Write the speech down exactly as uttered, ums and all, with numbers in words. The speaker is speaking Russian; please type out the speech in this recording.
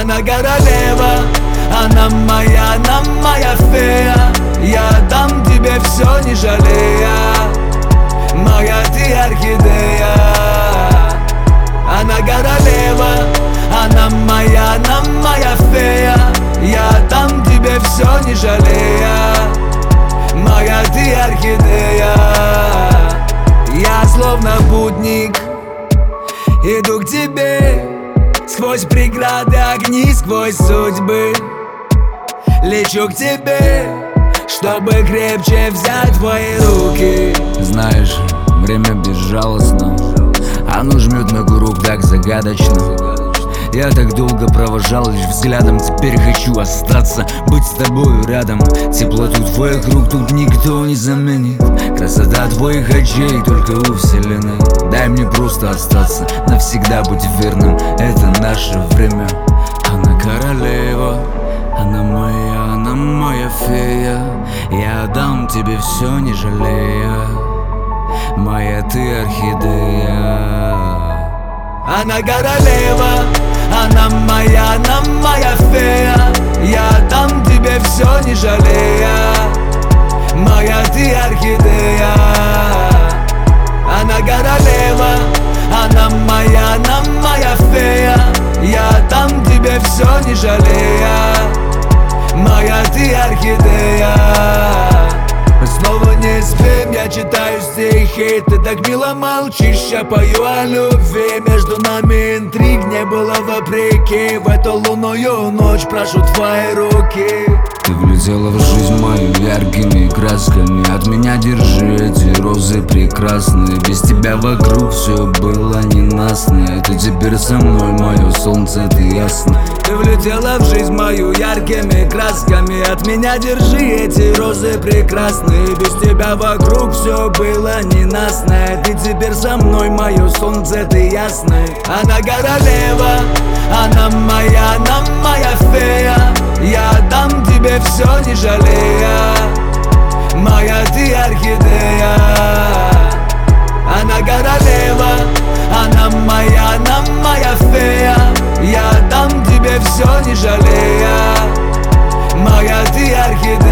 Она королева, она моя, она моя фея. Я дам тебе все, не жалея. Моя ты орхидея. Она королева, она моя, она моя фея. Я дам тебе все, не жалея. Моя ты орхидея. Я словно путник, иду к тебе, сквозь преграды, огни, сквозь судьбы. Лечу к тебе, чтобы крепче взять твои руки. Знаешь, время безжалостно, оно жмет ногу рук так загадочно. Я так долго провожал лишь взглядом, теперь хочу остаться, быть с тобою рядом. Теплоту твоих рук тут никто не заменит. Красота твоих очей только у вселенной. Дай мне просто остаться, навсегда будь верным. Это наше время. Она королева, она моя, она моя фея. Я дам тебе все, не жалея. Моя ты орхидея. Она королева, она моя, она моя фея. Я дам тебе все, не жалея. Моя ты орхидея. Она королева, она моя, она моя фея. Я дам тебе все, не жалея. Моя ты орхидея. Мы снова не спим, я читаю стихи. Ты так мило молчишь, я пою о любви. Между нами интриг не было вопреки. В эту лунную ночь прошу твои руки. Ты влетела в жизнь мою яркими красками. От меня держи эти розы прекрасные. Без тебя вокруг все было ненастно. Ты теперь со мной, мое солнце, ты ясно. Ты влетела в жизнь мою яркими красками. От меня держи эти розы прекрасные. Без тебя вокруг все было ненастное. Ты теперь со мной, мое солнце, ты ясное. Она королева, она моя, она моя фея. Я дам тебе все, не жалея. Моя ты орхидея. Она королева, она моя, она моя фея. Я дам тебе все, не жалея. Моя ты орхидея.